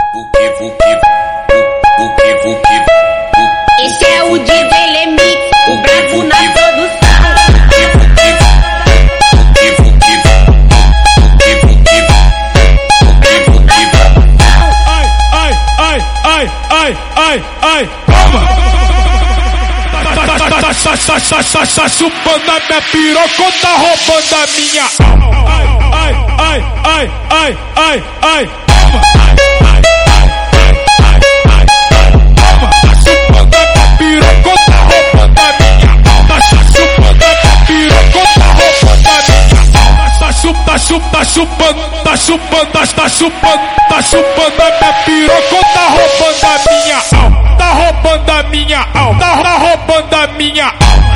Esse é o DJ Lemix, o brabo na produção. Ai, calma! Tá chupando a minha piroca ou tá roubando a minha? Ai, calma! Tá chupando a minha piroca ou tá roubando a minha? Tá chupando a minha piroca ou tá roubando a minha? Tá chupando a minha piroca ou tá roubando a minha? Tá roubando a minha alma, tá roubando a minha alma.